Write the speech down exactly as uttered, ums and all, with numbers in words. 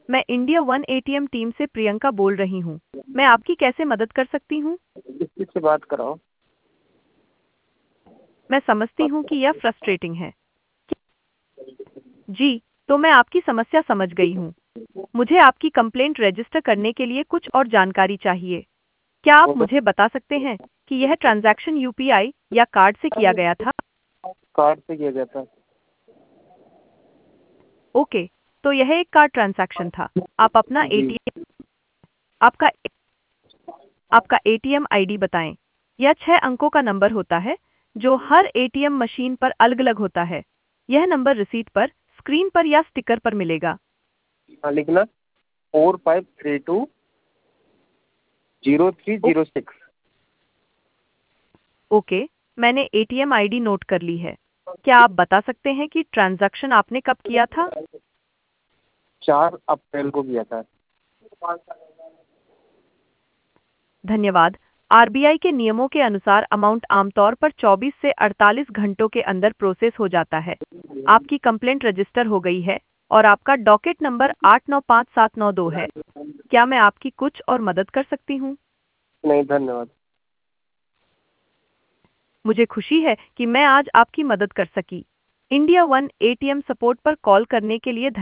मैं India one ATM team से प्रियंका बोल रही हूँ। मैं आपकी कैसे मदद कर सकती हूँ? किस चीज़ से बात कराओ? मैं समझती हूँ कि यह फ्रस्ट्रेटिंग है। जी, तो मैं आपकी समस्या समझ गई हूँ। मुझे आपकी कंप्लेंट रजिस्टर करने के लिए कुछ और जानकारी चाहिए। क्या आप मुझे बता सकते हैं कि यह ट्रांजैक्शन यूपीआई या कार्ड से किया गया था? कार्ड से किया गया था। ओके, तो यह एक कार्ड ट्रांजैक्शन था। आप अपना जी। एटीएम आपका आपका एटीएम आईडी बताएं। यह छह अंकों का नंबर होता है जो हर एटीएम मशीन पर अलग-अलग होता है। यह नंबर रिसीट पर, स्क्रीन पर या स्टिकर पर मिलेगा। हाँ, लिखना four five three two zero three O, zero six. Okay, मैंने एटीएम आईडी नोट कर ली है। क्या आप बता सकते हैं कि ट्रांजैक्शन आपने कब किया था? चार अप्रैल को किया था। धन्यवाद। आरबीआई के नियमों के अनुसार अमाउंट आमतौर पर चौबीस से अड़तालीस घंटों के अंदर प्रोसेस हो जाता है। आपकी कंप्लेंट रजिस्टर हो गई है और आपका डॉकेट नंबर आठ नौ पाँच सात नौ दो है। क्या मैं आपकी कुछ और मदद कर सकती हूँ? नहीं, धन्यवाद। मुझे खुशी है कि मैं आज आपकी मदद कर सकी। इंडिया वन एटीएम सपोर्ट पर कॉल करने के लिए धन्यवाद।